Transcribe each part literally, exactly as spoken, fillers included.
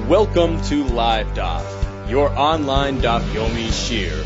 Welcome to Live Daf, your online Daf Yomi Shir.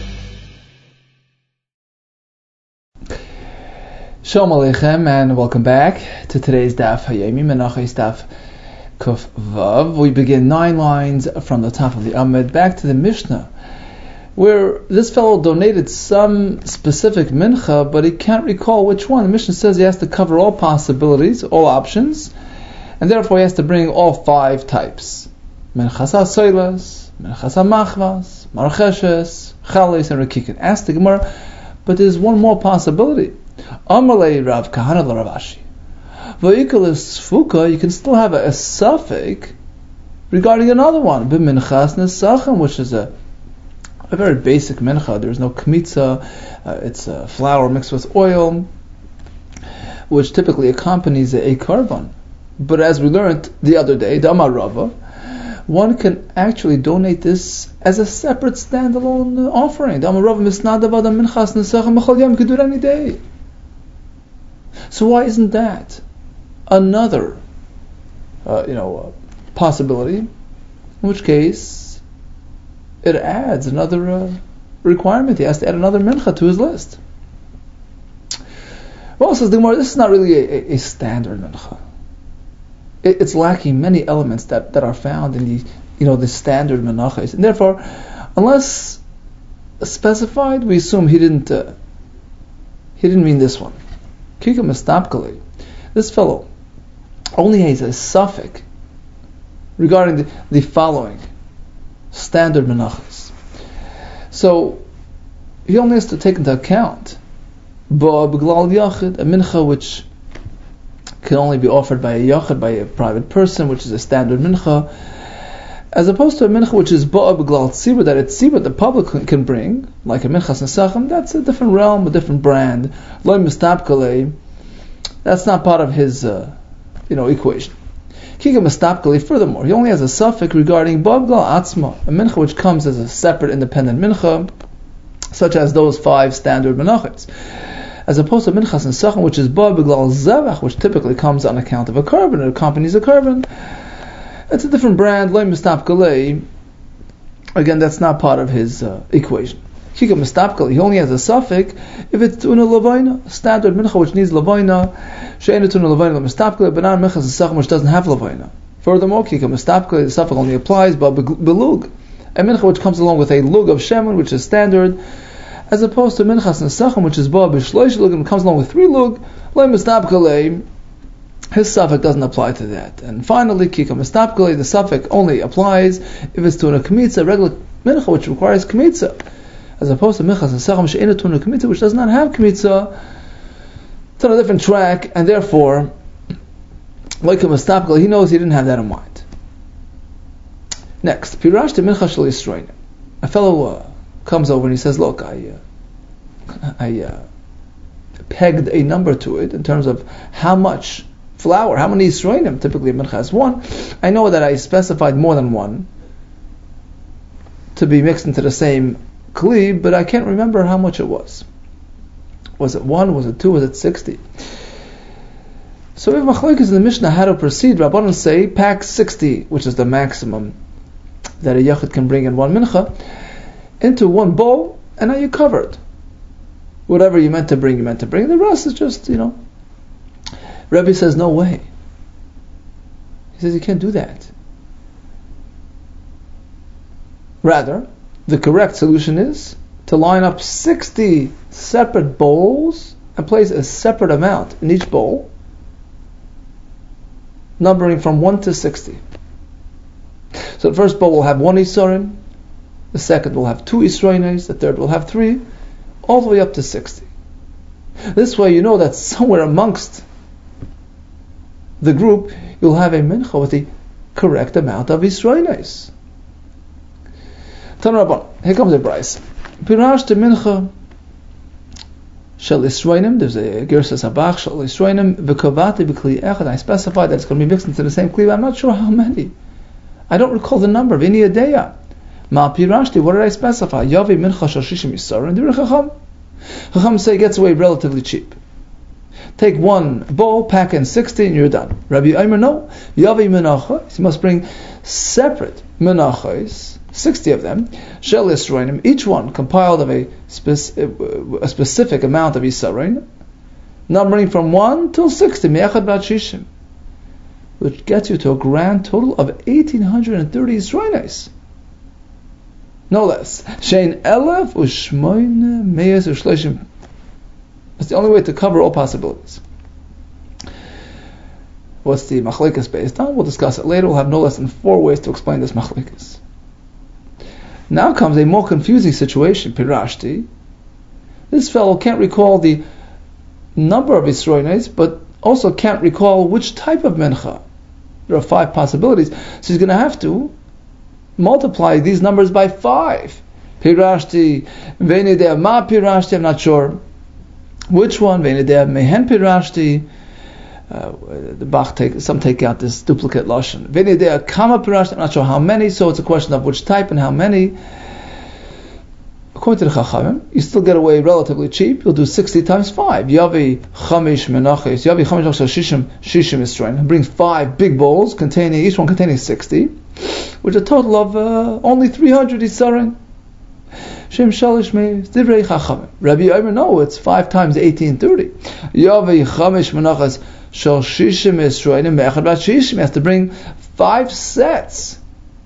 Shalom Aleichem, and welcome back to today's Daf Hayomi, Menachos Daf Kuf Vav. We begin nine lines from the top of the Amud, back to the Mishnah, where this fellow donated some specific mincha, but he can't recall which one. The Mishnah says he has to cover all possibilities, all options, and therefore he has to bring all five types. Minchas ha-soilas, minchas ha-machvas, marcheshes, chales, and rekikin. Ask the Gemara, but there's one more possibility. Amalei Rav Kahana la Rav Ashi. V'ikal Sfuka, you can still have a, a suffix regarding another one. B'minchas nesachem, which is a a very basic mincha. There's no kmitza. Uh, it's a flour mixed with oil, which typically accompanies a, a korban. But as we learned the other day, Damar Rava, one can actually donate this as a separate standalone offering. Damar Rava misnadav adam minchas nesachem b'chol yom. You can do it any day. So why isn't that another, uh, you know, uh, possibility? In which case, it adds another uh, requirement. He has to add another mincha to his list. Well, says the Gemara, this is not really a, a, a standard mincha. It, it's lacking many elements that, that are found in the, you know, the standard menachos, and therefore, unless specified, we assume he didn't uh, he didn't mean this one. Kika mestapkali. This fellow only has a suffix regarding the, the following standard menachos. So he only has to take into account ba b'glal yachid, a mincha which can only be offered by a yachid, by a private person, which is a standard mincha, as opposed to a mincha which is ba'a b'glal tzibur, that it's tzibur the public can bring, like a minchas nesachem. That's a different realm, a different brand. Lo mistapkale, that's not part of his, uh, you know, equation. Kika mistapkale. Furthermore, he only has a suffix regarding ba'a b'glal atzma, a mincha which comes as a separate, independent mincha, such as those five standard menachos, as opposed to minchas nesachem, which is ba'a b'glal zevach, which typically comes on account of a korban, it accompanies a korban. It's a different brand. Lo mistapkale. Again, that's not part of his uh, equation. Kika mistapkale. He only has a suffix if it's tuna lavaina, standard mincha which needs lavaina. She'ena tuna lavaina lo mistapkale, but not minchas nesachem which doesn't have lavaina. Furthermore, kika mistapkale, the suffix only applies but belug, a mincha which comes along with a lug of shemen, which is standard, as opposed to minchas nesachem, which is ba b'shloish lug and comes along with three lug. Lo mistapkale. His suffix doesn't apply to that. And finally, kika mistapkale, the suffix only applies if it's to a kmitza, regular mincha, which requires kmitza, as opposed to minchas nesachem she'ena tuna kmitza, which does not have kmitza. It's on a different track, and therefore, like a mistapkale, he knows he didn't have that in mind. Next, pirash to mincha shel yisroin. A fellow uh, comes over and he says, "Look, I, uh, I uh, pegged a number to it in terms of how much flour, how many yisroinim, typically a mincha has one. I know that I specified more than one to be mixed into the same kli, but I can't remember how much it was. Was it one? Was it two? Was it sixty? So we have machlokes in the Mishnah how to proceed. Rabbanan say, pack sixty, which is the maximum that a yachid can bring in one mincha, into one bowl, and now you're covered. Whatever you meant to bring, you meant to bring. The rest is just, you know. Rebbe says, no way. He says, you can't do that. Rather, the correct solution is to line up sixty separate bowls and place a separate amount in each bowl, numbering from one to sixty. So the first bowl will have one Yisroin, the second will have two Yisroines, the third will have three, all the way up to sixty. This way you know that somewhere amongst the group, you'll have a mincha with the correct amount of Yisroines. Tan Rabban, here comes a price. Pirash to mincha shel Yisroinim, there's a Gersas Habach shel Yisroinim, v'kovati b'kli echad. I specified that it's going to be mixed into the same kli, but I'm not sure how many. I don't recall the number. V'ini adeya. Ma pirashti, what did I specify? Yavi mincha shel shishim Yisroin. And the Chacham, Chacham say it gets away relatively cheap. take one bowl, pack in sixty, and you're done. Rabbi Eimer, no. Yavi menachos, you must bring separate menachos, sixty of them, shel Yisroinim, each one compiled of a, spec- a specific amount of Yisroin, numbering from one till sixty, me'echad b'ad shishim, which gets you to a grand total of eighteen thirty Yisroinis. No less. Shein elef u'shmoine meyes u'shleishim. That's the only way to cover all possibilities. What's the machlekes based on? We'll discuss it later. We'll have no less than four ways to explain this machlekes. Now comes a more confusing situation. Pirashti. This fellow can't recall the number of Yisroinis, but also can't recall which type of mincha. There are five possibilities. So he's going to have to multiply these numbers by five. Pirashti, Venidea ma pirashti, I'm not sure which one. Venidea mehen pirashti. Uh, the Bach take, some take out this duplicate lashon. Venidea kama pirashti, I'm not sure how many, so it's a question of which type and how many. According to the Chachamim, you still get away relatively cheap. You'll do sixty times five. Yavi chamish menachos. Yavi chamish menachos shishim shishim Yisroin. Bring five big bowls containing, each one containing sixty, which is a total of uh, only three hundred Yisroin. Shem shalish meis divrei Chachamim. Rabbi Eimer, no, it's five times eighteen thirty. Yavi chamish menachos shel shishim Yisroin me'echad b'ad shishim. He has to bring five sets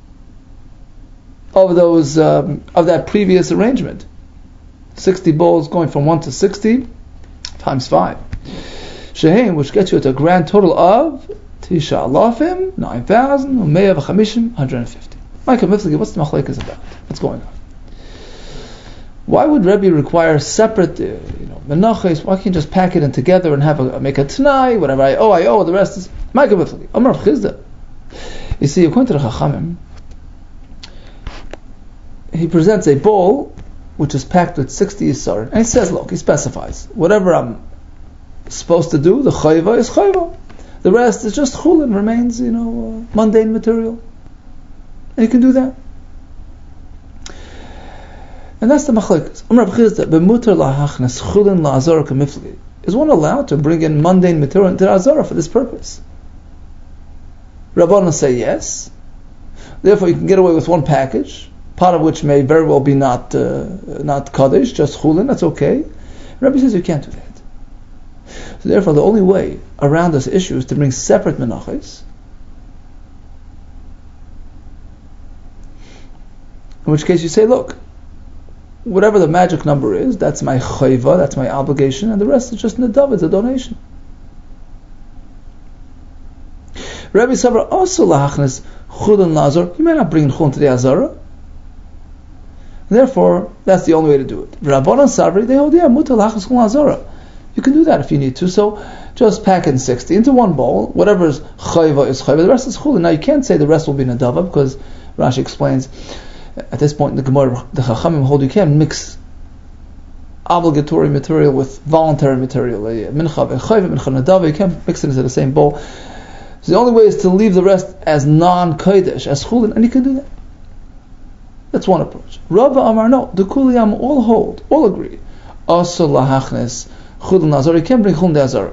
of those um, of that previous arrangement. Sixty bowls going from one to sixty times five. Shehem, which gets you to a grand total of Tisha Alafim, nine thousand, Umeya v'chamishim, one hundred fifty. Michael Miflegi, what's the machlekes about? What's going on? Why would Rebbe require separate, uh, you know, menachos? Why can't you just pack it in together and have a make a t'nai, whatever I owe, I owe, the rest is Michael Miflegi. Amar Chizda. You see, according to the Chachamim, he presents a bowl which is packed with sixty Yisar, and he says, look, he specifies, whatever I'm supposed to do, the chayva is chayva. The rest is just chulin, remains, you know, uh, mundane material. And you can do that. And that's the machlekes. Amar Chizda, b'mutar lahachnas chulin la'azara k'mifli. Is one allowed to bring in mundane material into the azara for this purpose? Rabbanan say yes. Therefore you can get away with one package, part of which may very well be not uh, not kaddish, just chulin, that's okay. Rabbi says you can't do that. So therefore the only way around this issue is to bring separate menachos, in which case you say, look, whatever the magic number is, that's my chayva, that's my obligation, and the rest is just nadav, it's a donation. Rabbi Sabra also lahachnes chulin lazar, you may not bring chulin to the azara. Therefore, that's the only way to do it. Rabbanan Sabri, they hold, yeah, mutar lachas chulin azara. You can do that if you need to. So just pack in sixty into one bowl. Whatever is chayva is chayva. The rest is chulin. Now you can't say the rest will be nadava, because Rashi explains at this point in the Gemara, the Chachamim hold you can't mix obligatory material with voluntary material. Mincha v'chayva, mincha nadava. You can't mix it into the same bowl. So the only way is to leave the rest as non-kodesh, as chulin, and you can do that. That's one approach. Rava Amar, no, the Kuliyam all hold, all agree. Also lahachnes chulin azar, you can't bring chulin de azar.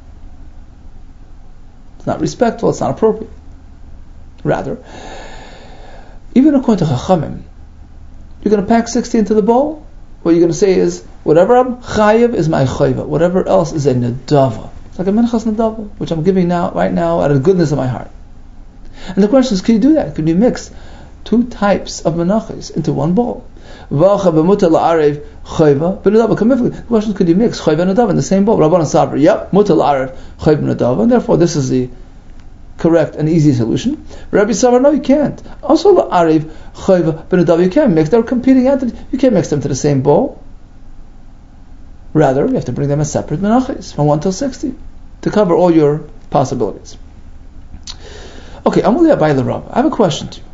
It's not respectful, it's not appropriate. Rather, even according to Chachamim, you're going to pack sixty into the bowl. What you're going to say is, whatever I'm chayiv is my chayva. Whatever else is a nadava. It's like a minchas nadava, which I'm giving now, right now, out of the goodness of my heart. And the question is, can you do that? Can you mix two types of menachos into one bowl? The question is, could you mix chayva and nadava in the same bowl? Rabbanan Sabra, yep, mutar la'arev chayva and nadava, and therefore this is the correct and easy solution. Rabbi Sabra, no, you can't. Also la'arev chayva b'nadav, you can't mix. They're competing entities. You can't mix them to the same bowl. Rather, you have to bring them as separate menachos from one till sixty to cover all your possibilities. Okay, Amuli Abai l'Rab. I have a question to you.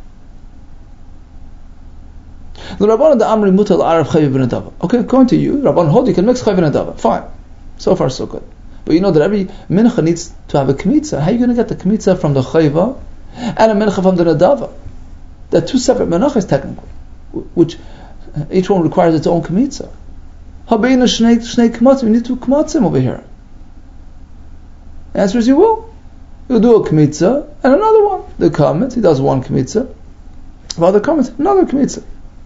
The Rabbanan the Amri mutar la'arev chayva b'nadav. Okay, according to you, Rabbanan hold you can mix chayva and nadava. Fine. So far, so good. But you know that every mincha needs to have a kmitza. How are you going to get the kmitza from the chayva and a mincha from the nadava? They're two separate menachos technically, which each one requires its own kmitza. Habeina shnei shnei kmatzim. You need two kmatzim over here. The answer is you will. You'll do a kmitza and another one. The comment, he does one kmitza. For other comments, another kmitza.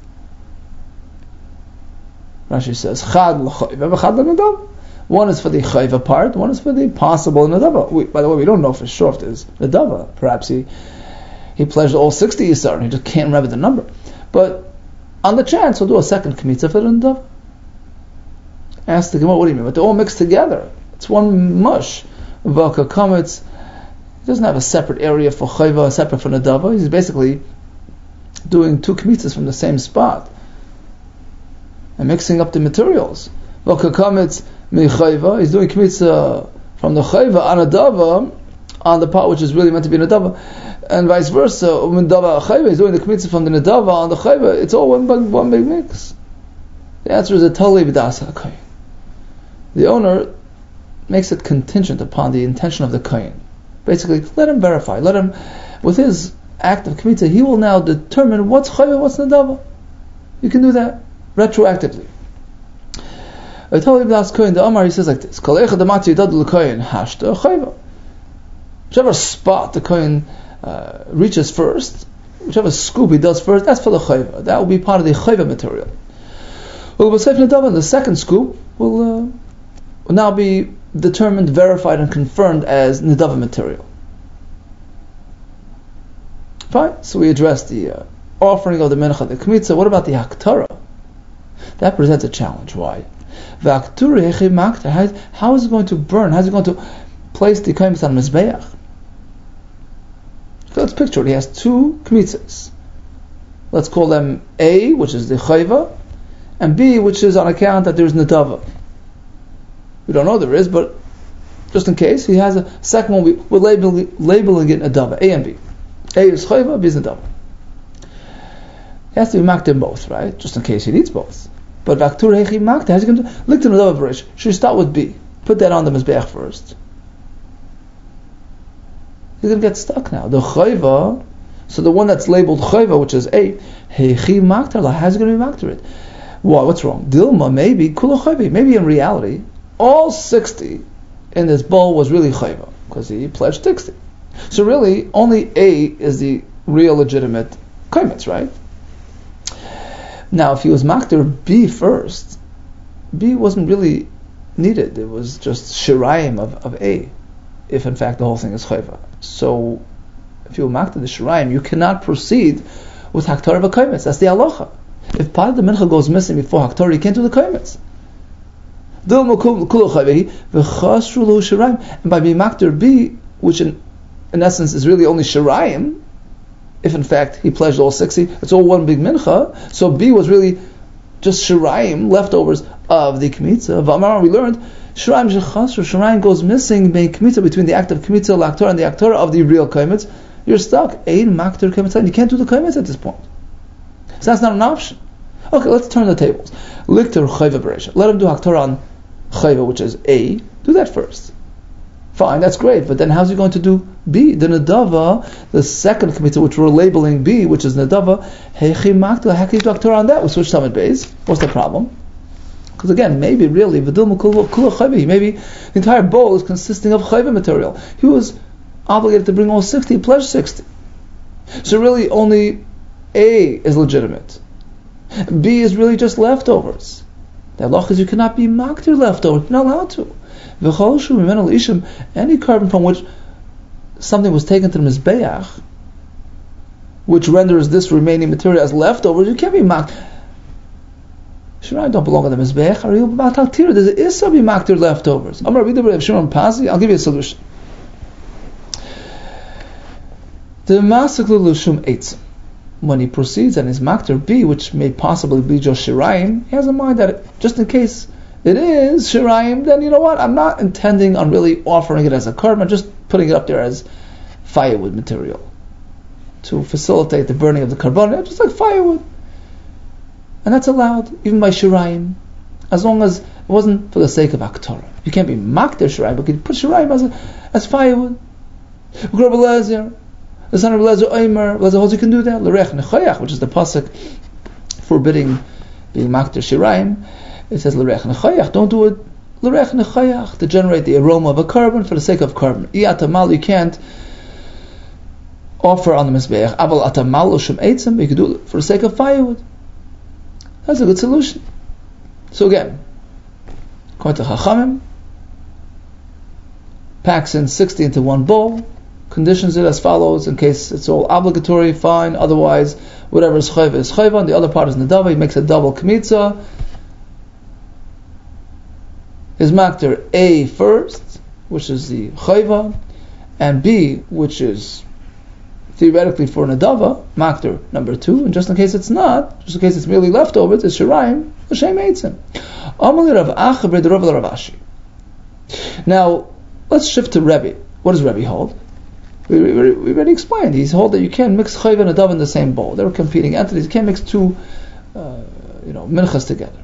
Rashi says, Chad l'chayva, chad l'nadava. One is for the chayva part, one is for the possible nadava. We, by the way, we don't know for sure if there's nadava. Perhaps he he pledged all sixty yisar and he just can't remember the number. But on the chance, he'll do a second kmitza for the nadava. Ask the Gemara, what do you mean? But they're all mixed together. It's one mush. Vaka kametz. He doesn't have a separate area for chayva, separate for nadava. He's basically doing two kmitzas from the same spot and mixing up the materials. Vaka kametz mi chayva. He's doing kmitza from the chayva on nadava on the part which is really meant to be nadava, and vice versa. Nadava chayva. He's doing the kmitza from the nadava on the chayva. It's all one big, one big mix. The answer is a totally b'das ha'kayin. The owner makes it contingent upon the intention of the kohen. Basically, let him verify. Let him, with his act of kmitza, he will now determine what's chayva, what's nadava. You can do that retroactively. I tell you the Amar, he says like this: whichever spot the kohen uh, reaches first, whichever scoop he does first, that's for the chayva. That will be part of the chayva material. The second scoop will, uh, will now be determined, verified, and confirmed as Nidava material. Fine, so we addressed the uh, offering of the Mincha, the Kmitza. What about the Haktara? That presents a challenge. Why? How is it going to burn? How is it going to place the Kmitza on Mizbeach? So let's picture it. He has two Kmitzas. Let's call them A, which is the Chayva, and B, which is on account that there's Nadava. We don't know there is, but just in case, he has a second one, we, we're labeling, labeling it Nadava, A and B. A is Chayva, B is Nadava. He has to be maked in both, right? Just in case he needs both. But Vaktur Hechi Makta, how's he going to lick the Nadava Barish? Should we start with B? Put that on the Mizbeach first. He's going to get stuck now. The Chayva, so the one that's labeled Chayva, which is A, Hechi Makta, how's he going to be Makta it? Why? What's wrong? Dilma, maybe, Kula Chayva. Maybe in reality, all sixty in this bowl was really Chayva, because he pledged sixty. So really, only A is the real legitimate Kaimitz, right? Now, if he was Makter B first, B wasn't really needed. It was just Shirayim of, of A, if in fact the whole thing is Chayva. So, if you Makter the Shirayim, you cannot proceed with Haktar of a Kaimitz. That's the halacha. If part of the mincha goes missing before Haktar, you can't do the Kaimitz. And by being Makter B, which in, in essence is really only Shirayim, if in fact he pledged all sixty, it's all one big mincha, so B was really just Shirayim, leftovers of the Kmitza. V'amar, we learned, Shirayim shechasru, Shirayim goes missing being Kmitza, between the act of Kmitza, L'aktar, and the Aktar of the real Kaimitz. You're stuck. Ein Makter Kaimitz, you can't do the Kaimitz at this point. So that's not an option. Okay, let's turn the tables. Likter Chayva Bereisha. Let him do Haktar on Chayva, which is A. Do that first. Fine, that's great. But then how's he going to do B? The Nadava, the second Kmitza, which we're labeling B, which is Nadava, Hechi Makta, how can you do Haktar on that? We switch Tamid Beis. What's the problem? Because again, maybe really, V'dil Kula Chayva, maybe the entire bowl is consisting of Chayva material. He was obligated to bring all sixty, he pledged sixty. So really only A is legitimate. B is really just leftovers. The halach is you cannot be maktir leftovers. You're not allowed to. Any carbon from which something was taken to the mizbeach, which renders this remaining material as leftovers, you can't be maktir. Shirayim don't belong on the mizbeach. Are you about taktir? There's an issa be maktir leftovers. I'm going to read the Shimon Pazi. I'll give you a solution. The masik l'lushum eitz. When he proceeds and is makter B, which may possibly be just Shirayim, he has in mind that it, just in case it is Shirayim, then you know what, I'm not intending on really offering it as a carbon, I'm just putting it up there as firewood material to facilitate the burning of the carbon, just like firewood. And that's allowed, even by Shirayim, as long as it wasn't for the sake of Aktorah. You can't be makter Shirayim, but you can put Shirayim as, a, as firewood. The son of Lezer Omer, Lezer holds you can do that. L'rech nechayach, which is the pasuk forbidding being makter Shirayim. It says l'rech nechayach, don't do it l'reich nechayach, to generate the aroma of a carbon for the sake of carbon. Iyatamal, you can't offer on the mizbeach. Aval atamal l'shem eitzim, you can do it for the sake of firewood. That's a good solution. So again, according to Chachamim, packs in sixty into one bowl, conditions it as follows: in case it's all obligatory, fine. Otherwise, whatever is chayva is chayva, and the other part is nedava. He makes a double kmitza. His makter A first, which is the chayva, and B, which is theoretically for nedava, makter number two, and just in case it's not, just in case it's merely leftovers, it's shirayim, l'shem eitzim. Amalei Rav Acha b'Rav Rav Ashi. Now, let's shift to Rebbe. What does Rebbe hold? We, we, we already explained. He's hold that you can't mix chayva and nedava in the same bowl. They're competing entities. You can't mix two, uh, you know, minchas together.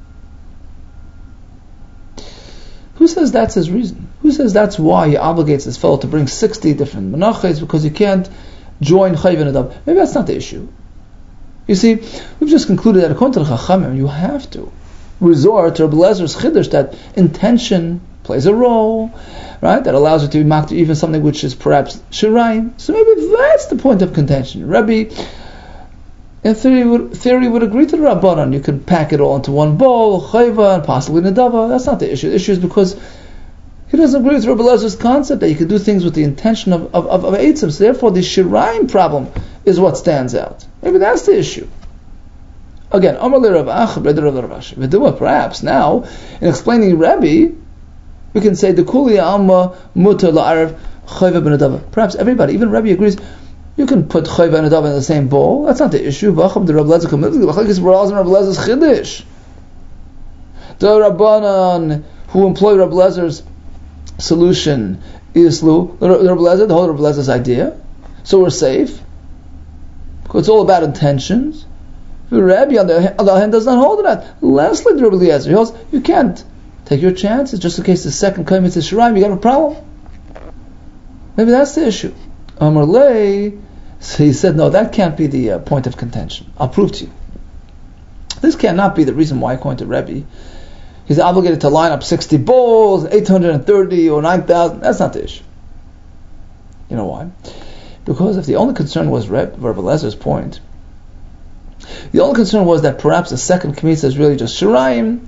Who says that's his reason? Who says that's why he obligates his fellow to bring sixty different menachos because you can't join chayva and nedava? Maybe that's not the issue. You see, we've just concluded that according to the Chachamim, you have to resort to Rebbe Lezer's chiddush that intention plays a role, right? That allows you to be makter even something which is perhaps shirayim. So maybe that's the point of contention. Rebbe, in theory, would, theory would agree to the Rabbanan. You can pack it all into one bowl, chayva and possibly nedava. That's not the issue. The issue is because he doesn't agree with Rebbe Lezer's concept that you can do things with the intention of of, of, of eitzim. So therefore, the shirayim problem is what stands out. Maybe that's the issue. Again, Amalei Rav Acha b'Rav Rav Ashi. Perhaps now, in explaining Rebbe, we can say the Kuli Alma Mutar La'arav Chayva b'Nedava. Perhaps everybody, even Rebbe, agrees you can put Chayva and Nedava in the same bowl. That's not the issue. V'acham the Rebbe Lezer Kamilgi. V'acham is Rebbe Lezer's Chiddush. The Rabbanan who employ Rebbe Lezer's solution Islu the Rebbe Lezer, the whole Rebbe Lezer's idea. So we're safe. Because it's all about intentions. The Rebbe, on the other hand, does not hold to that. Lastly, the Rebbe Lezer, he holds, you can't take your chances, just in case the second claim is shirayim, you got a problem. Maybe that's the issue. Amar Lei, so he said, no, that can't be the uh, point of contention. I'll prove to you. This cannot be the reason why, according to Rebbe, he's obligated to line up sixty bowls, eight hundred thirty or nine thousand. That's not the issue. You know why? Because if the only concern was Rebbe Lezer's point, the only concern was that perhaps the second kmitza is really just shirayim,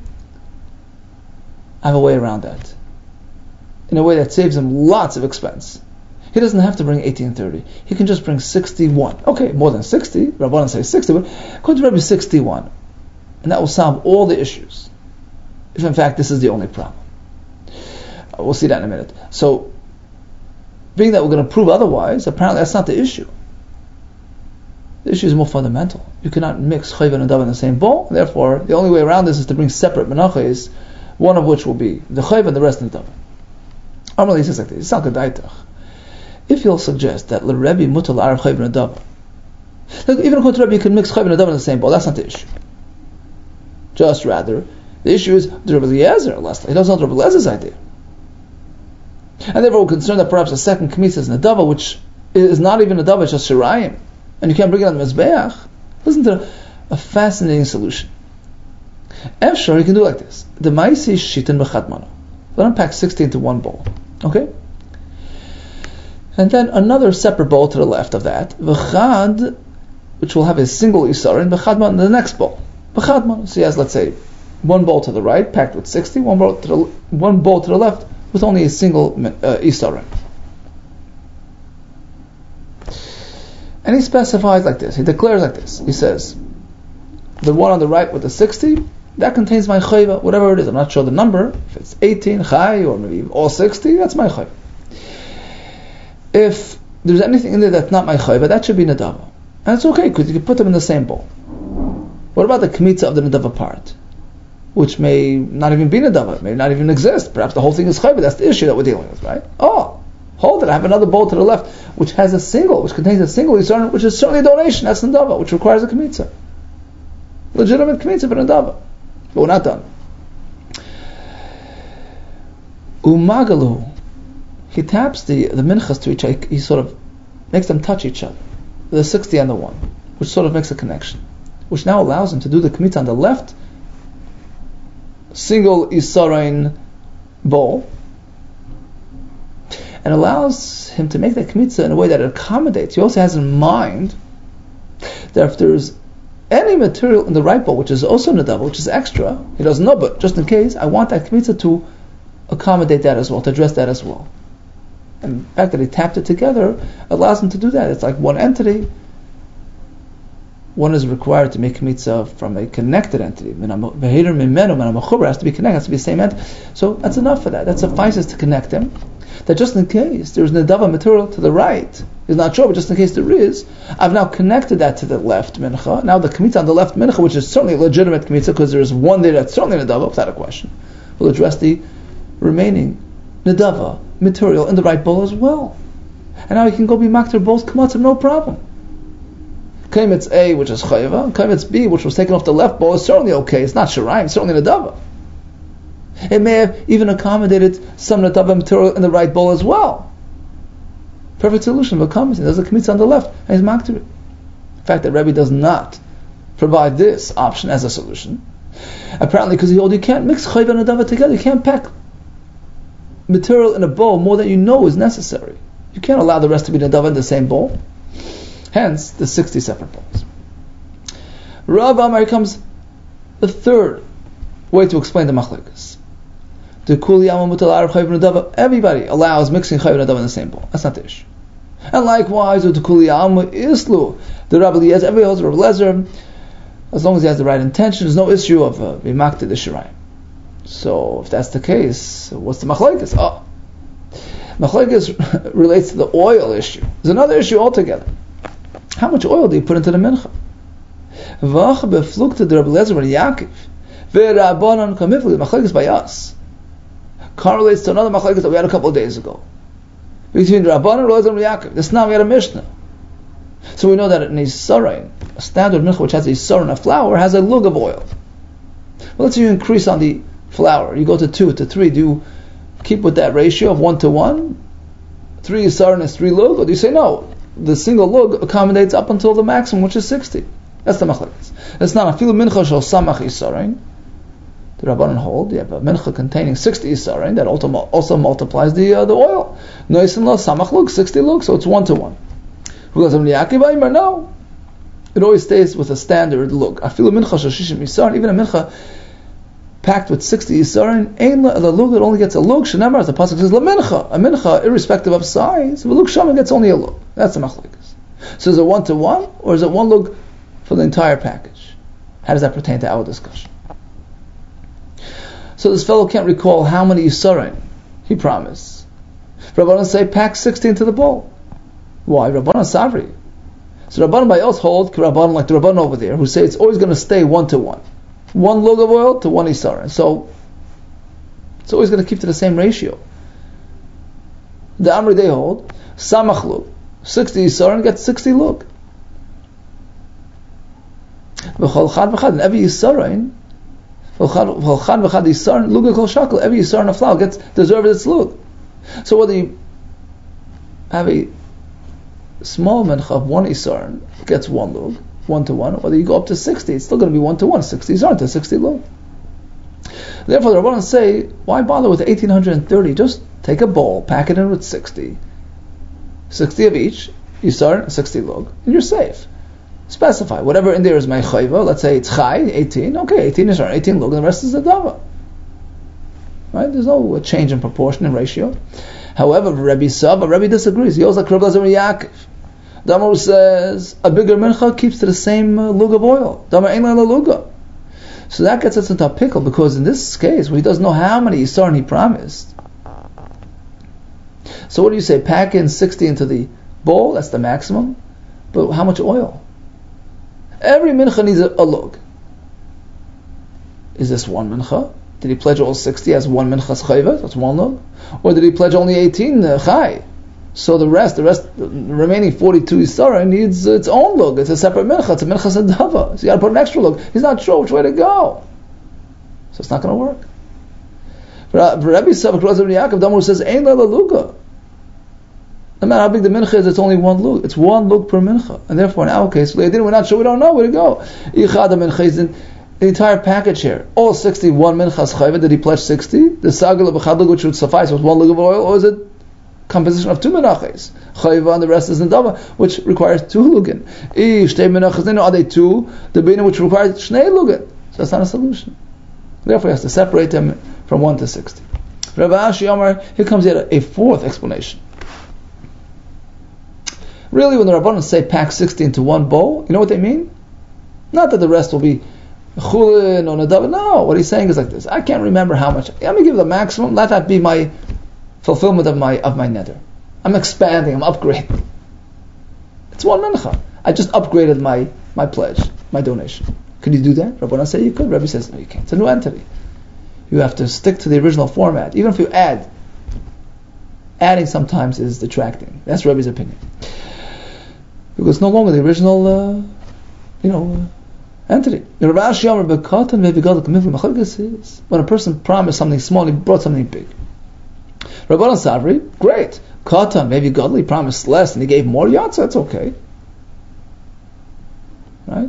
I have a way around that. In a way that saves him lots of expense. He doesn't have to bring eighteen thirty. He can just bring sixty-one. Okay, more than sixty. Rabbanan say sixty, but according to Rebbe, sixty-one. And that will solve all the issues. If in fact this is the only problem. Uh, we'll see that in a minute. So, being that we're going to prove otherwise, apparently that's not the issue. The issue is more fundamental. You cannot mix chayva and nedava in the same bowl. Therefore, the only way around this is to bring separate menachos, one of which will be the chayva and the rest nedava. Normally, he says like this: if you'll suggest that the Rebbe mutal arav chayva nedava, even according to Rebbe, you can mix chayva and nedava in the same bowl. That's not the issue. Just rather, the issue is the Rebbe Eliezer. He doesn't know the Rebbe Eliezer's idea, and therefore we're concerned that perhaps a second kmitza is nedava, which is not even nedava; it's just shirayim. And you can't bring it on the mizbeach. Listen to a fascinating solution. Efshar, you can do it like this: the ma'isi shitin b'chad mano. Let him pack sixty into one bowl, okay? And then another separate bowl to the left of that, v'chad, which will have a single isar, and b'chad mano in the next bowl, b'chad mano. So he has, let's say, one bowl to the right packed with sixty, one bowl to the one bowl to the left with only a single uh, isar. And he specifies like this. He declares like this. He says, the one on the right with the sixty, that contains my chayva, whatever it is. I'm not sure the number. If it's eighteen chay or maybe all sixty, that's my chayva. If there's anything in there that's not my chayva, that should be nedava. And it's okay because you can put them in the same bowl. What about the kmitza of the nedava part, which may not even be nedava, may not even exist? Perhaps the whole thing is chayva. That's the issue that we're dealing with, right? Oh. Hold it. I have another bowl to the left, which has a single, which contains a single yisrael, which is certainly a donation. That's nedava, which requires a kmitza, legitimate kmitza for nedava. But we're not done. Umagalu, he taps the the minchas to each other. He sort of makes them touch each other. The sixty and the one, which sort of makes a connection, which now allows him to do the kmitza on the left, single yisrael bowl, and allows him to make that kmitza in a way that it accommodates. He also has in mind that if there's any material in the right bowl, which is also nadava, which is extra, he doesn't know, but just in case, I want that kmitza to accommodate that as well, to address that as well. And the fact that he tapped it together allows him to do that. It's like one entity. One is required to make kmitza from a connected entity. It has to be connected, it has to be the same entity. So that's enough for that. That suffices to connect him. That just in case there's nadava material to the right, is not sure, but just in case there is, I've now connected that to the left mincha. Now the kmitza on the left mincha, which is certainly a legitimate kmitza, because there's one there that's certainly nadava, without a question, will address the remaining nadava material in the right bowl as well. And now he can go be makter both kamatzim, no problem. Kaimitz A, which is chayva, and Kaimitz B, which was taken off the left bowl, is certainly okay. It's not shirayim, it's certainly nadava. It may have even accommodated some nadava material in the right bowl as well. Perfect solution of a kmitza. There's a kmitza on the left, and he's makter it. The fact that Rebbe does not provide this option as a solution, apparently because he holds you can't mix chayva and nadava together. You can't pack material in a bowl more than you know is necessary. You can't allow the rest to be nadava in the same bowl. Hence, the sixty separate bowls. Rav Amar comes the third way to explain the machlekes. Everybody allows mixing chayv and nadava in the same bowl. That's not the issue. And likewise, the islu, the Rabbi Eliezer, everybody holds Rabbi Eliezer, as long as he has the right intention, there's no issue of bimakti uh, the shirayim. So, if that's the case, what's the machlekes? Oh, machlekes relates to the oil issue. There's another issue altogether. How much oil do you put into the mincha? V'ach beflukta the Rabbi Eliezer and Yaakov v'Rabbanan kamifli machlekes by us correlates to another machlekes that we had a couple of days ago between the Rabbanan, Rabbi Eliezer, and Yaakov. This now we had a mishnah, so we know that in a sarin, a standard mincha which has a sarin, a flour, has a lug of oil. Well, let's say you increase on the flour, you go to two, to three. Do you keep with that ratio of one to one? Three sarin is three lug, or do you say no? The single lug accommodates up until the maximum, which is sixty. That's the machlekes. It's not a filu mincha shel samach isarin. The Rabbanan hold you have a mincha containing sixty isarin that also multiplies the uh, the oil. Noisin lo samach lug, sixty lug, so it's one to one. No, it always stays with a standard lug. A filu mincha shel shishim isarin, even a mincha packed with sixty isarin, ein la lug, it only gets a lug. Shenamar, as the pasuk says, la mincha, a mincha, irrespective of size, a lug shama gets only a lug. That's the machlekes. So is it one to one, or is it one lug for the entire package? How does that pertain to our discussion? So this fellow can't recall how many isarin he promised. Rabbanan say pack sixty into the bowl. Why? Rabbanan savri. So Rabbanan by us hold Rabbanan like the Rabbanan over there, who say it's always going to stay one to one. One lug of oil to one isarin. So it's always going to keep to the same ratio. The Amri they hold samach lug, sixty isarin gets sixty lug. V'chol chad v'chad, and every isarin, v'chol chad v'chad isarin lug kol shakel, every isarin of flour gets deserved its lug. So whether you have a small mincha of one isarin gets one lug, one to one, whether you go up to sixty, it's still going to be one to one. Sixty isarin to sixty lug. Therefore, the Rabbanan say, why bother with eighteen thirty? Just take a bowl, pack it in with sixty, sixty of each isarin, sixty lug, and you're safe. Specify whatever in there is my chayva. Let's say it's chay, eighteen. Okay, eighteen is eighteen lug, and the rest is the dava. Right? There's no change in proportion and ratio. However, Rabbi Sava, Rabbi disagrees. He also like Rabbi Eliezer Yaakov. Damar says a bigger mincha keeps to the same uh, lug of oil. Damar ein la luga. So that gets us into a pickle, because in this case, where he doesn't know how many isarin he promised. So what do you say? Pack in sixty into the bowl. That's the maximum. But how much oil? Every mincha needs a, a lug. Is this one mincha? Did he pledge all sixty as one minchas chayva? That's one lug. Or did he pledge only eighteen uh, chay? So the rest, the rest, the remaining forty-two isarin needs its own lug. It's a separate mincha. It's a minchas adava. So you got to put an extra lug. He's not sure which way to go. So it's not going to work. Rabbi Savak Rabbi Yaakov Damar says ein la luga. No matter how big the mincha is, it's only one lug. It's one lug per mincha, and therefore in our case, we're not sure. We don't know where to go. the entire package here, all sixty-one minchas chayva, did he pledge sixty? The sagala b'chad which would suffice with one lug of oil, or is it composition of two menachos? Chayva and the rest is nedava, which requires two lugin. If shtei menachos, are they two? The bina which requires shnei lugin. So that's not a solution. Therefore, he has to separate them from one to sixty. Rav Ashi Amar, here comes yet a, a fourth explanation. Really, when the Rabbanan say pack sixty into one bowl, you know what they mean? Not that the rest will be chulin or nadav. No, what he's saying is like this. I can't remember how much. I'm going to give the maximum. Let that be my fulfillment of my of my neder. I'm expanding. I'm upgrading. It's one mincha. I just upgraded my, my pledge, my donation. Can you do that? Rabbanan say you could. Rabbi says no, you can't. It's a new entity. You have to stick to the original format. Even if you add, adding sometimes is detracting. That's Rabbi's opinion. Because it's no longer the original, uh, you know, uh, entity. When a person promised something small, he brought something big. Rabbanan Savri, great. Katan, maybe godly, promised less and he gave more yatsa, that's okay. Right?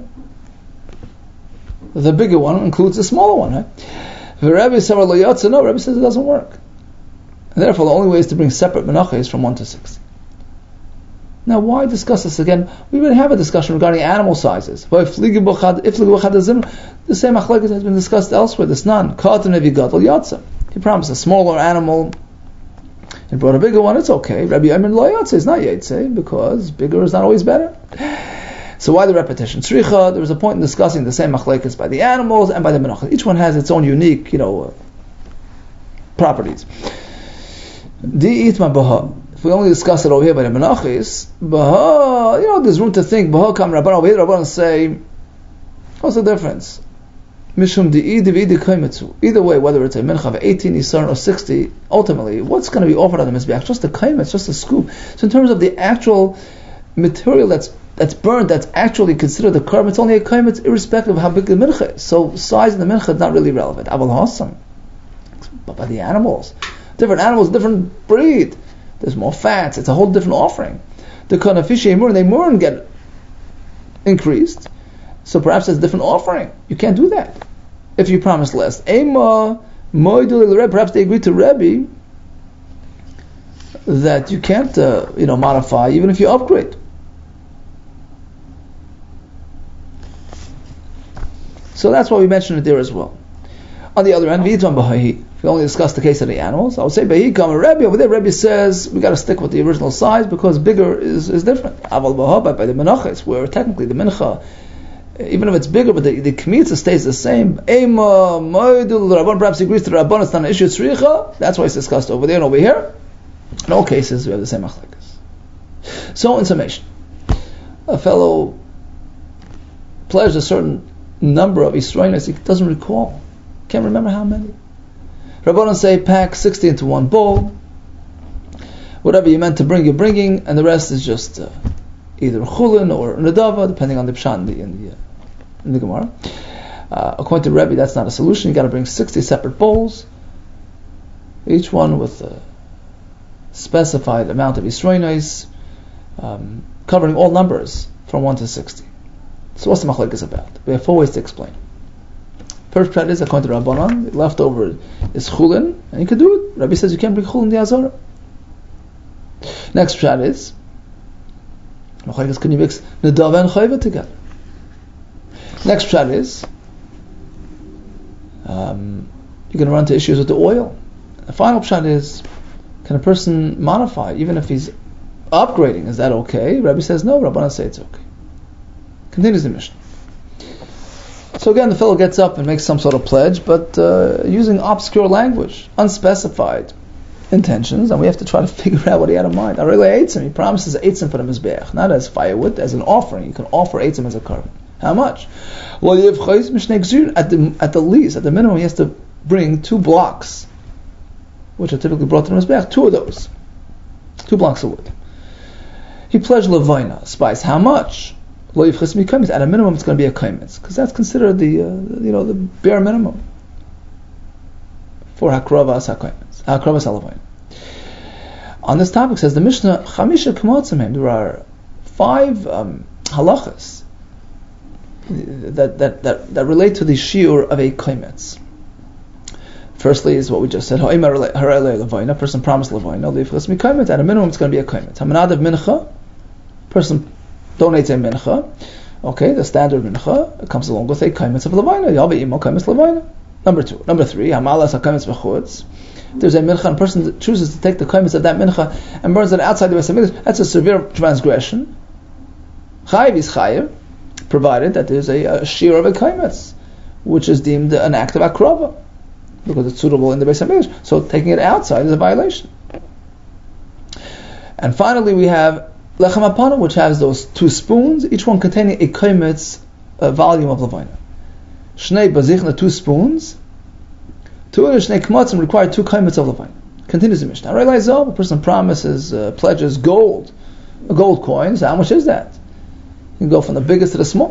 The bigger one includes the smaller one, right? Rabbi said, no, Rabbi says it doesn't work. And therefore, the only way is to bring separate menachos from one to sixty. Now, why discuss this again? We already have a discussion regarding animal sizes. The same achlekes has been discussed elsewhere. There's none. He promised a smaller animal and brought a bigger one. It's okay. Rabbi Yemen lo yatsa is not yatsa because bigger is not always better. So why the repetition? Tzricha, there was a point in discussing the same machlekes by the animals and by the menachos. Each one has its own unique, you know, uh, properties. Di itma baha. If we only discuss it over here by the menachos, baha, you know, there's room to think. Baha kam rabban over here, rabban say, what's the difference? Mishum di di di kaimetzu. Either way, whether it's a mincha of eighteen isar or sixty, ultimately, what's going to be offered on the mizbeach? Just a kaimetz, just a scoop. So in terms of the actual material that's that's burned, that's actually considered the carbon, it's only a kaimetz irrespective of how big the mincha is. So size of the mincha is not really relevant. Aval hasam. But by the animals, different animals, different breed, there's more fats, it's a whole different offering. The kanafishi emur and the emurin get increased, so perhaps it's a different offering. You can't do that if you promise less. Ema moidul, perhaps they agree to Rebbe that you can't, uh, you know, modify even if you upgrade. So that's why we mentioned it there as well. On the other hand, if we only discuss the case of the animals, I would say Behi Kam Rebbe over there. Rebbe says we got to stick with the original size because bigger is, is different. Aval Bahaba by the Menachos, where technically the mincha, even if it's bigger, but the, the kmitza stays the same. Ema Moidul Rabban perhaps agrees to the Rabban. It's not an issue. Tzricha. That's why it's discussed over there and over here. In all cases, we have the same achlekas. So, in summation, a fellow pledged a certain number of Yisraelis, he doesn't recall, can't remember how many. Rabbanan say pack sixty into one bowl, whatever you meant to bring, you're bringing, and the rest is just uh, either chulin or nadava, depending on the pshat in the, in the, uh, in the Gemara. Uh, according to Rebbe, that's not a solution. You got to bring sixty separate bowls, each one with a specified amount of Yisraelis, um, covering all numbers from one to sixty. So what's the machlek is about? We have four ways to explain. First pshat is, according to Rabbanan, the leftover is chulin, and you can do it. Rabbi says you can't bring chulin the azara. Next pshat is, machlek is, can you mix nedava and chayva together? Next pshat is, um, you're going to run into issues with the oil. The final pshat is, can a person modify, even if he's upgrading? Is that okay? Rabbi says no. Rabbanan say it's okay. Continues the Mishnah. So again, the fellow gets up and makes some sort of pledge, but uh, using obscure language, unspecified intentions, and we have to try to figure out what he had in mind. Arele eitzim, he promises eitzim for the mizbeach, not as firewood, as an offering. You can offer eitzim as a carbon. How much? Well, you have chayz mishnei gzur. At the at the least, at the minimum, he has to bring two blocks, which are typically brought to the mizbeach. Two of those, two blocks of wood. He pledged levina, spice. How much? At a minimum, it's going to be a kaimetz, because that's considered the uh, you know the bare minimum for hakravas hakaimetz, hakravas halavayim. On this topic, says the Mishnah, chamisha k'motzimim. There are five um, halachas that that that, that relate to the shiur of a kaimetz. Firstly, is what we just said. A person promised levayna. At a minimum, it's going to be a kaimetz. Hamanad of mincha. Person donates a mincha. Okay, the standard mincha comes along with a kaimetz of levayna. Yavi imo kaimetz levayna. Number two. Number three. Hamalas hakaimetz b'chutz. There's a mincha, and a person that chooses to take the kaimetz of that mincha and burns it outside the Beis Hamikdash. That's a severe transgression. Chayiv is chayiv, provided that there's a, a shear of a kaimetz, which is deemed an act of akrava, because it's suitable in the Beis Hamikdash. So taking it outside is a violation. And finally, we have lechem hapana, which has those two spoons, each one containing a kaimetz uh, volume of levayna. Shnei bazichna, two spoons. Two other shnei kmatzim require two kaimetz of levayna. Continues the Mishnah. Realize, oh, a person promises, uh, pledges gold, a gold coin. So how much is that? You can go from the biggest to the small.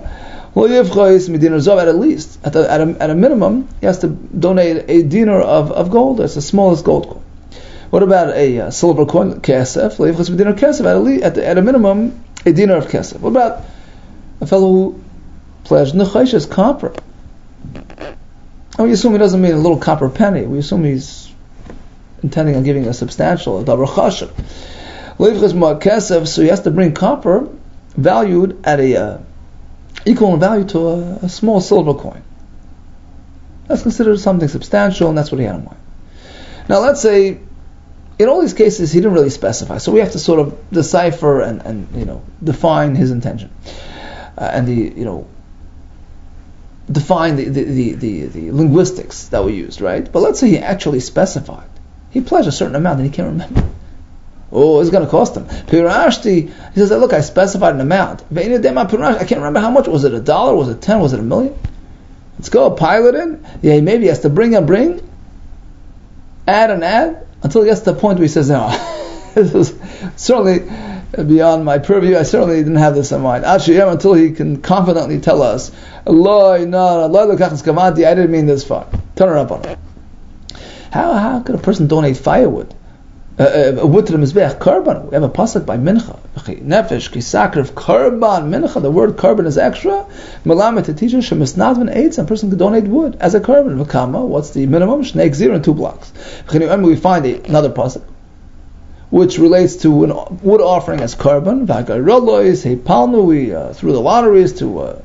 At least, at a, at a, at a minimum, he has to donate a dinar of, of gold. It's the smallest gold coin. What about a uh, silver coin, kesef? At, least, at, at a minimum, a dinar of kesef. What about a fellow who pledged nechayshas, copper? And we assume he doesn't mean a little copper penny. We assume he's intending on giving a substantial, a davar chashav. So he has to bring copper valued at a uh, equal in value to a, a small silver coin. That's considered something substantial, and that's what he had in mind. Now, let's say in all these cases he didn't really specify, so we have to sort of decipher and, and you know define his intention uh, and the you know define the the, the the the linguistics that we used, right? But let's say he actually specified. He pledged a certain amount and he can't remember. Oh, it's going to cost him. Pirashti, he says, look, I specified an amount. I can't remember how much. Was it a dollar? Was it ten? Was it a million? Let's go, pile it in. Yeah, maybe he has to bring and bring, add and add, until he gets to the point where he says, no, this is certainly beyond my purview. I certainly didn't have this in mind. Actually, until he can confidently tell us, Allah, no, Allah, I didn't mean this far. Turn it up on it. How, how could a person donate firewood? Uh, uh, wood to the mizbeach, karban. We have a pasuk by mincha. Nefesh, kisakriv, karban, mincha. The word karban is extra. Melamed to teach us shemisnadvan eitz. A person can donate wood as a karban. V'kama, what's the minimum? Shnei gzir in two blocks. We find a, another pasuk which relates to a wood offering as karban. V'agayrolois, hey palmu. We uh, through the lotteries to uh,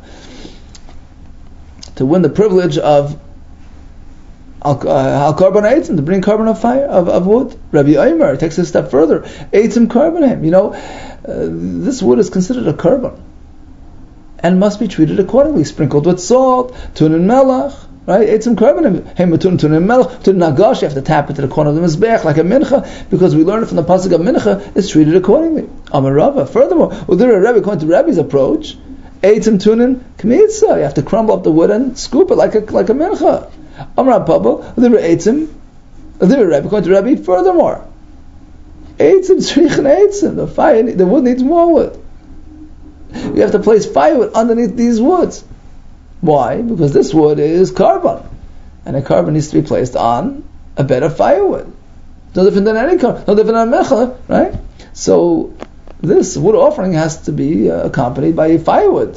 to win the privilege of Al carbon eitzim, to bring carbon of fire of, of wood. Rabbi Omer takes it a step further. Eitzim carbon him. You know, uh, this wood is considered a carbon and must be treated accordingly. Sprinkled with salt, tunin melach, right? Eitzim carbon him. Hey, matun tunin melach, tunin nagash. You have to tap into the corner of the mizbeach like a mincha, because we learned from the pasuk of mincha is treated accordingly. Amar Rava. Furthermore, Udir Rabbi, according to Rabbi's approach, eitzim tunin kmitza. You have to crumble up the wood and scoop it like a like a mincha. Amar Pabba, the Eitzim, the Rabbi, according to Rabbi, furthermore, Eitzim, Tzrichen Eitzim, the fire, the wood needs more wood. You have to place firewood underneath these woods. Why? Because this wood is carbon, and a carbon needs to be placed on a bed of firewood. No different than any carbon, no different than mecha, right? So this wood offering has to be uh, accompanied by a firewood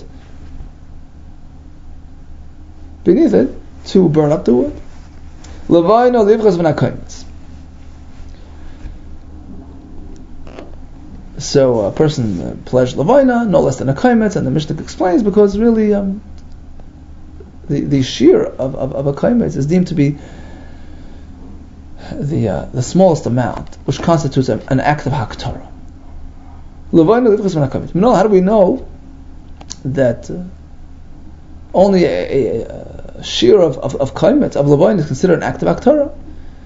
beneath it, to burn up the wood. Levayna livchas v'nakaymitz. So a person uh, pledged levayna, no less than a kaimetz, and the Mishnah explains because really um, the the shear of, of, of a kaimetz is deemed to be the uh, the smallest amount, which constitutes a, an act of haktara. Levayna livchas v'nakaymitz. No, how do we know that uh, only a, a, a shear of of, of kaimetz of levayna is considered an act of haktara?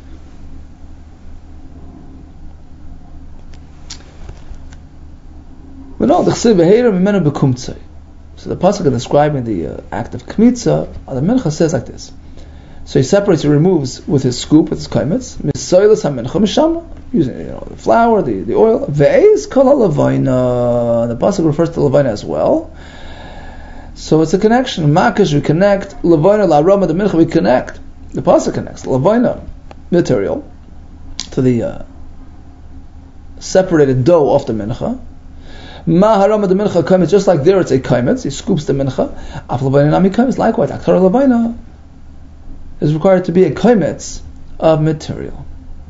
But no, the chsiv beheira mimenu bekumtzei. So the pasuk describing the uh, act of kmitza, the mincha says like this. So he separates, he removes with his scoop, with his kaimetz, misoilas hamincha mishama, using you know the flour, the, the oil. Ve'ez kol levayna. The pasuk refers to levayna as well. So it's a connection. Makash, we connect. Levayna la'aroma, the mincha, we connect. The pasuk connects the levayna material to the uh, separated dough of the mincha. Ma harama the mincha kaimetz, just like there it's a kaimetz, he scoops the mincha. Af levaina nami kaimetz, likewise, aktar levaina is required to be a kaimetz of material.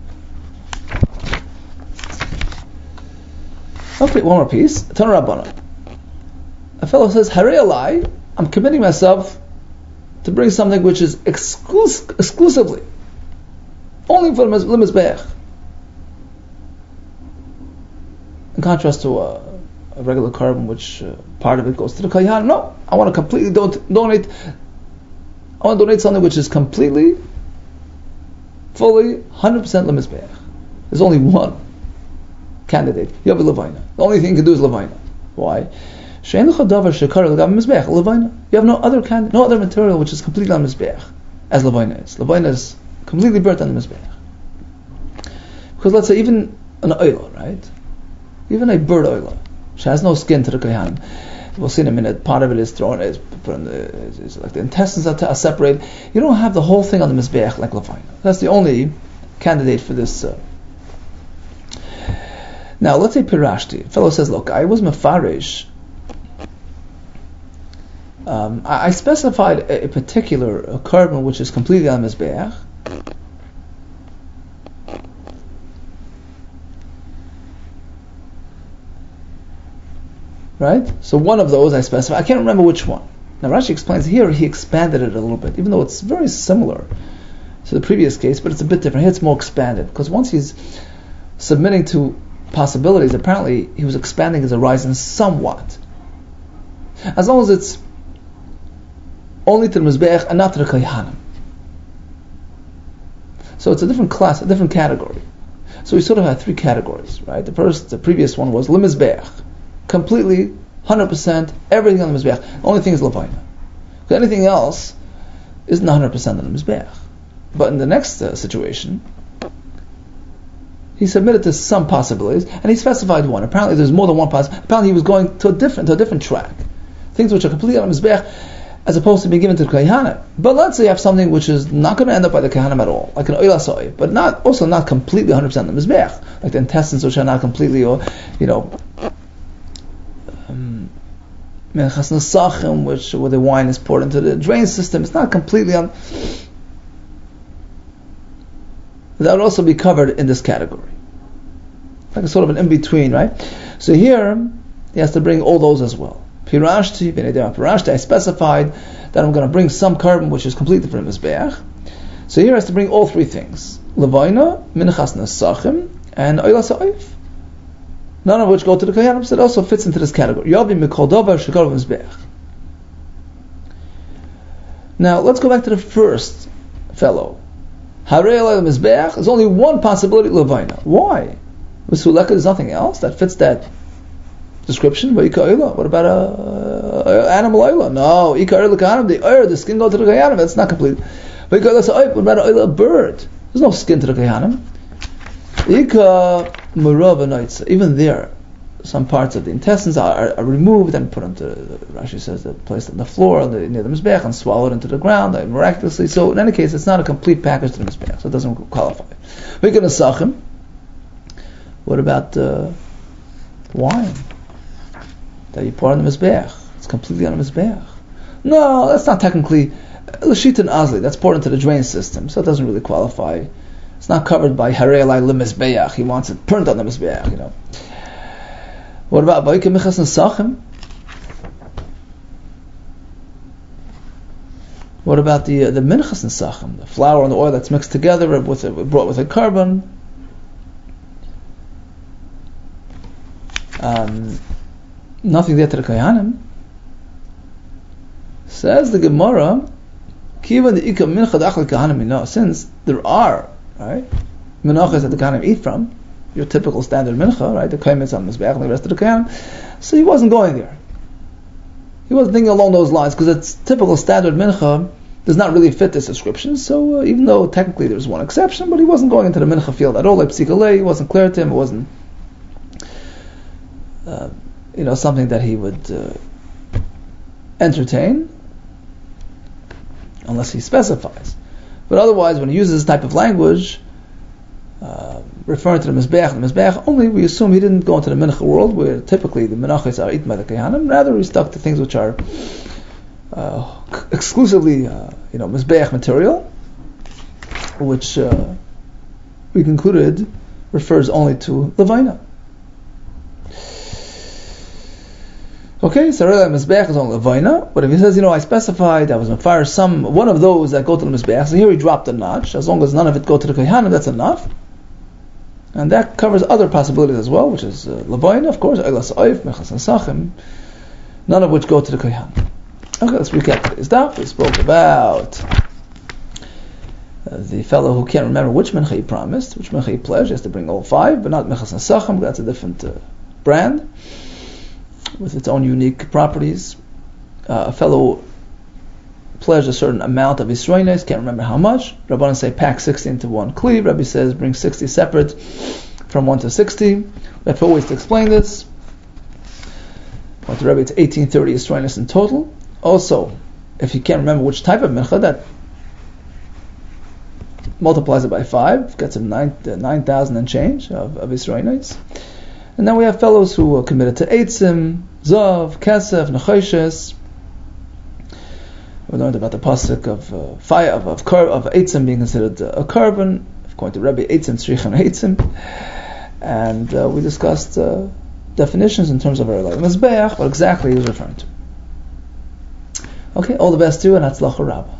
Okay, one more piece. Tana Rabbana. A fellow says, Harei alai, I'm committing myself to bring something which is exclus- exclusively only for the mizbeach. In contrast to a, a regular carbon, which uh, part of it goes to the kayhan. No, I want to completely don't donate. I want to donate something which is completely, fully, one hundred percent lemizbeach. There's only one candidate. You have a levina. The only thing you can do is levina. Why? You have no other candidate, no other material which is completely on mizbeach as levina is. Levina is completely burnt on the mizbeach. Because let's say even an oila, right? Even a bird oila, she has no skin to the kayhan. We'll see in a minute. Part of it is thrown, is put in the, is, is like the intestines are, t- are separated. You don't have the whole thing on the mizbeach like levina. That's the only candidate for this. Uh, Now, let's say Pirashti. A fellow says, look, I was mafarish. Um, I, I specified a, a particular a carbon which is completely on Mizbeach. Right? So one of those I specified. I can't remember which one. Now Rashi explains here, he expanded it a little bit, even though it's very similar to the previous case, but it's a bit different. Here it's more expanded, because once he's submitting to possibilities, apparently he was expanding his horizon somewhat. As long as it's only to the Mizbeach and not to the Kayhanim. So it's a different class, a different category. So we sort of had three categories, right? The first, the previous one was Limizbeach. Completely, one hundred percent, everything on the Mizbeach. The only thing is Levina. Because anything else isn't one hundred percent on the Mizbeach. But in the next uh, situation, he submitted to some possibilities, and he specified one. Apparently, there's more than one possibility. Apparently, he was going to a different, to a different track, things which are completely on the mizbeach, as opposed to being given to the kayhanim. But let's say you have something which is not going to end up by the kayhanim at all, like an oila soy, but not also not completely one hundred percent on the mizbeach, like the intestines which are not completely, or you know, menchas nesachim, which where the wine is poured into the drain system. It's not completely on. That would also be covered in this category. Like a sort of an in-between, right? So here, he has to bring all those as well. Pirashti, B'nei Pirashti, I specified that I'm going to bring some carbon which is completely from Mizbeach. So here he has to bring all three things. Levina, Minchas Nesachim, and Oila Sa'if. None of which go to the Kayanim, so it also fits into this category. Yavi Mikol Davar Shekar Mizbeach. Now, let's go back to the first fellow. Harei alai mizbeach. There's only one possibility, levina. Why? Mesuleka, there's nothing else that fits that description. What about a uh, animal oila? No, ikar lekanim, the oil, the skin go to the kayanim. That's not complete. What about a bird? There's no skin to the kayanim. Ika murava. Even there, some parts of the intestines are, are, are removed and put into, Rashi says, they're placed on the floor on the, near the mizbeach and swallowed into the ground like, miraculously. So in any case, it's not a complete package to the mizbeach, so it doesn't qualify. We can asachim. What about uh, wine that you pour on the mizbeach? It's completely on the mizbeach. No, that's not technically l'shita and azli. That's poured into the drain system, so it doesn't really qualify. It's not covered by harei alai lemizbeach. He wants it burnt on the mizbeach, you know. What about Baike Michas Nesachim? What about the uh, the Minchas Nesachim, the flour and the oil that's mixed together with a, brought with a carbon? Um, nothing there to the Kayanim. Says the Gemara, Kiva the Ika Mincha Dachal Kahanim Minah. Since there are right Minachas that the Kahanim eat from. Your typical standard mincha, right? The kaimitz on mizbeach and the rest of the kayanim. So he wasn't going there. He wasn't thinking along those lines because it's typical standard mincha does not really fit this description. So uh, even though technically there's one exception, but he wasn't going into the mincha field at all. Like psikalei, it wasn't clear to him. It wasn't, uh, you know, something that he would uh, entertain unless he specifies. But otherwise, when he uses this type of language. Uh, referring to the Mizbeach, the Mizbeach, only we assume he didn't go into the Mincha world, where typically the Menachos are eaten by the Kohanim. Rather, he stuck to things which are uh, exclusively, uh, you know, Mizbeach material, which uh, we concluded refers only to Levina. Okay, so really Mizbeach is only Levina, but if he says, you know, I specified, I was on fire, some, one of those that go to the Mizbeach, so here he dropped a notch, as long as none of it go to the Kohanim, that's enough. And that covers other possibilities as well, which is uh, Levina, of course, Eilas Oif, Mechas Nesachim, none of which go to the Kohanim. Okay, let's recap today's daf. We spoke about uh, the fellow who can't remember which mincha he promised, which mincha he pledged. He has to bring all five, but not Mechas Nesachim, that's a different uh, brand with its own unique properties. Uh, a fellow pledged a certain amount of Yisroines, can't remember how much. Rabbanan say pack sixty into one cleave. Rabbi says bring sixty separate from one to sixty. We have four ways to explain this. With Rabbi, it's eighteen thirty Yisroines in total. Also, if you can't remember which type of mincha, that multiplies it by five, gets him nine uh, nine thousand and change of, of Yisroines. And then we have fellows who are committed to Eitzim, Zav, Kesef, Nechoshes. We learned about the pasuk of uh, fire of of, car, of Eitzim being considered uh, a carbon, according to Rabbi Eitzim, Tzrichem Eitzim. And uh, we discussed uh, definitions in terms of our Mizbeach, what exactly he was referring to. Okay, all the best to you, and Hatzlacha Rabbah.